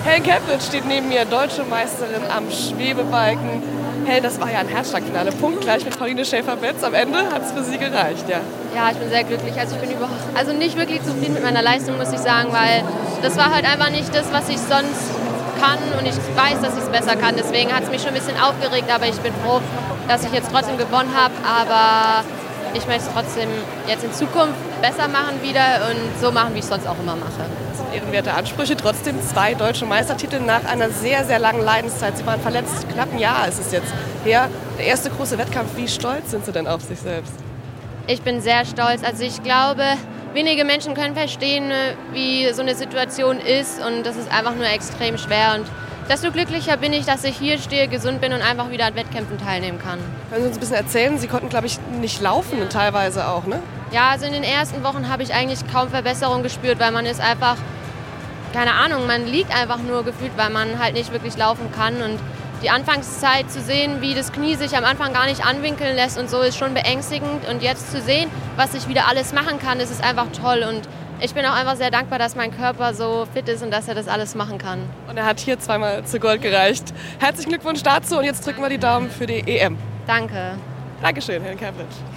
Helen Kepplitz steht neben mir, deutsche Meisterin am Schwebebalken. Helen, das war ja ein Herzschlagfinale. Punktgleich mit Pauline Schäfer-Betz. Am Ende hat es für Sie gereicht, ja. Ja, ich bin sehr glücklich. Also ich bin nicht wirklich zufrieden mit meiner Leistung, muss ich sagen, weil das war halt einfach nicht das, was ich sonst kann und ich weiß, dass ich es besser kann. Deswegen hat es mich schon ein bisschen aufgeregt, aber ich bin froh, dass ich jetzt trotzdem gewonnen habe. Aber ich möchte es trotzdem jetzt in Zukunft besser machen wieder und so machen, wie ich es sonst auch immer mache. Das sind ehrenwerte Ansprüche. Trotzdem 2 deutsche Meistertitel nach einer sehr, sehr langen Leidenszeit. Sie waren verletzt, knapp ein Jahr ist es jetzt her. Der erste große Wettkampf. Wie stolz sind Sie denn auf sich selbst? Ich bin sehr stolz. Also ich glaube, wenige Menschen können verstehen, wie so eine Situation ist und das ist einfach nur extrem schwer. Und desto glücklicher bin ich, dass ich hier stehe, gesund bin und einfach wieder an Wettkämpfen teilnehmen kann. Können Sie uns ein bisschen erzählen? Sie konnten, glaube ich, nicht laufen teilweise auch, ne? Ja, also in den ersten Wochen habe ich eigentlich kaum Verbesserung gespürt, weil man ist einfach, keine Ahnung, man liegt einfach nur gefühlt, weil man halt nicht wirklich laufen kann. Und die Anfangszeit zu sehen, wie das Knie sich am Anfang gar nicht anwinkeln lässt und so, ist schon beängstigend. Und jetzt zu sehen, was ich wieder alles machen kann, das ist einfach toll. Und ich bin auch einfach sehr dankbar, dass mein Körper so fit ist und dass er das alles machen kann. Und er hat hier zweimal zu Gold gereicht. Herzlichen Glückwunsch dazu und jetzt drücken wir die Daumen für die EM. Danke. Dankeschön, Helen Kepplitz.